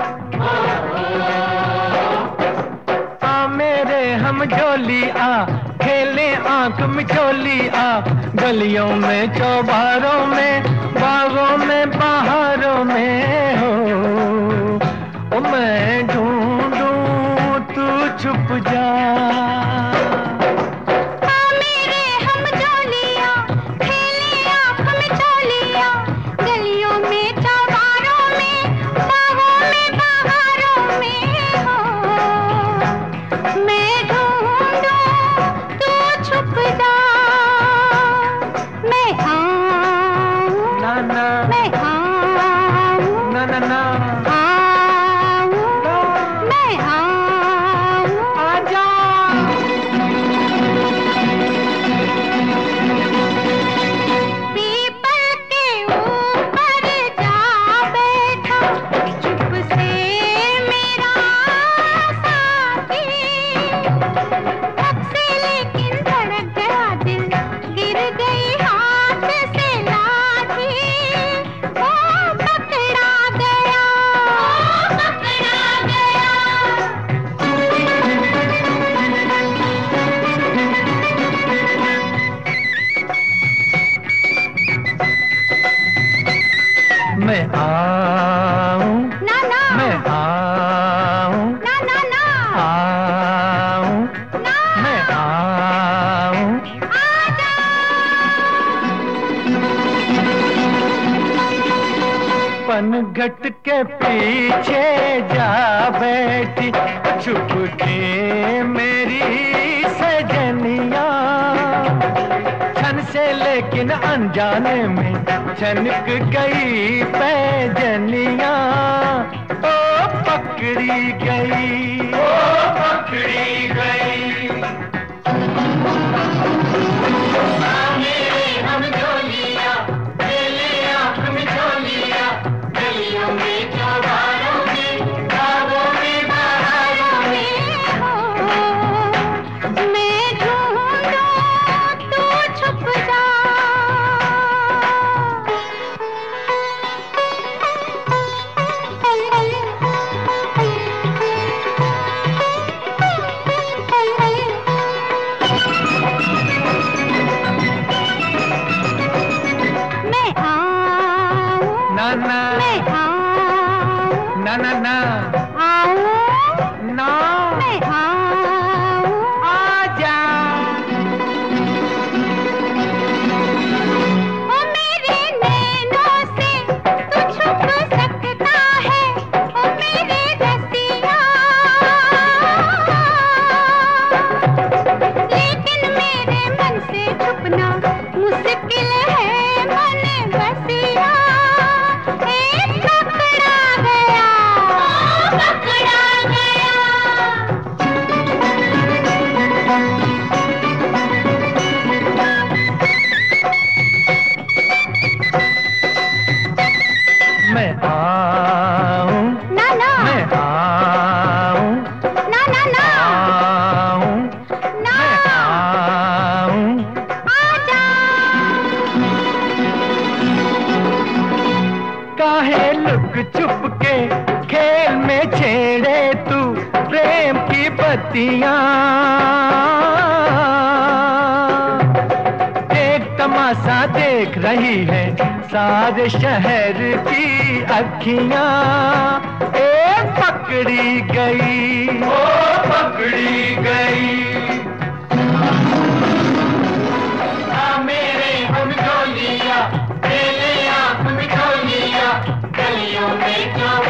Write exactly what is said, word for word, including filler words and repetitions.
आ मेरे हम झोली आ, खेले आंख मिचोली आ, गलियों में चौबारों में बागों में बहारों में हो। ओ मैं ढूंढूं तू छुप जा। मैं आऊं ना ना मैं आऊं ना ना ना आऊं ना मैं आऊं आजा। पनघट के पीछे जा बैठी छुप के मेरी सजनिया, छन से लेकिन अनजाने में छनक गई पैजनिया। ओ पकड़ी गई ओ पकड़ी गई। मेरे हम झोलिया मेले आंख में झोलिया, गलियों में चौबारों में बागों में बहारों में हो मैं ढूंढूं तू छुप जा। मैं आऊं ना ना मैं आऊं ना ना ना आऊं ना मैं आऊं आजा। ओ मेरे नैनों से तू छुप सकता है, ओ मेरे रसिया, लेकिन मेरे मन से छुपना मुश्किल है मन बसिया। ए पकड़ा गया पकड़ा गया। मैं आऊं ना ना मैं आऊं ना ना ना आऊं ना मैं आऊं आजा। काहे लुक छुप के खेल में छेड़े तू प्रेम की बत्तियां। एक तमाशा देख रही है सारे शहर की अखियां। ए पकड़ी गई ओ पकड़ी गई। आ मेरे हम झोलिया मेले आंख में झोलिया, गलियों में जो